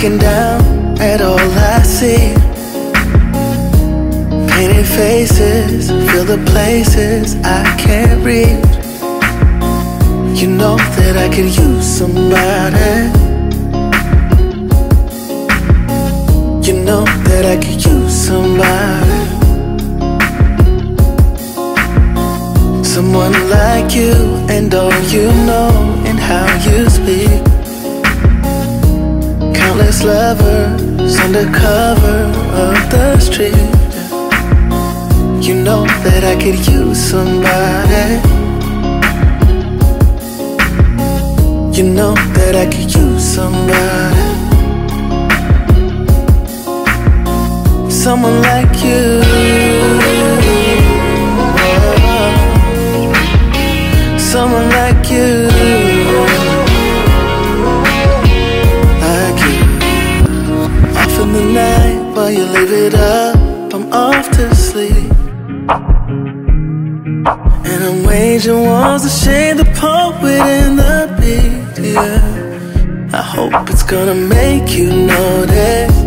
looking down at all I see. Painted faces, fill the places I can't reach. You know that I could use somebody. You know that I could use somebody. Someone like you and all you know and how you speak. Countless lovers under cover of the street. You know that I could use somebody. You know that I could use somebody. Someone like you. Someone like you. Like you. Off in the night while you leave it up, I'm off to sleep. And I'm waging wars to shade the poet in the beat, yeah. I hope it's gonna make you notice.